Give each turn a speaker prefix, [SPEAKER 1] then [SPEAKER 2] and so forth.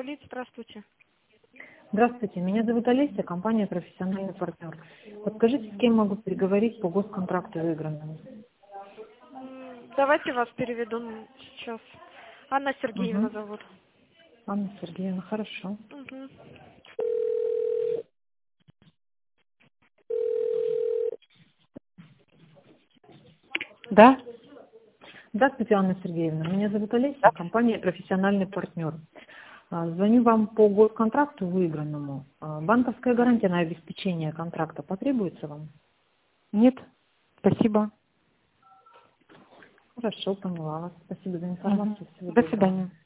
[SPEAKER 1] Инфолит, здравствуйте.
[SPEAKER 2] Здравствуйте, меня зовут Олеся, компания «Профессиональный партнер». Подскажите, с кем могу переговорить по госконтракту выигранному?
[SPEAKER 1] Давайте вас переведу сейчас. Анна Сергеевна
[SPEAKER 2] Угу.
[SPEAKER 1] зовут.
[SPEAKER 2] Анна Сергеевна, хорошо.
[SPEAKER 1] Мгм.
[SPEAKER 3] Да?
[SPEAKER 2] Здравствуйте, Анна Сергеевна, меня зовут Олеся, компания «Профессиональный партнер». Звоню вам по госконтракту выигранному. Банковская гарантия на обеспечение контракта потребуется вам?
[SPEAKER 3] Нет? Спасибо.
[SPEAKER 2] Хорошо, поняла вас. Спасибо за информацию. Всего
[SPEAKER 3] До
[SPEAKER 2] доброго.
[SPEAKER 3] свидания.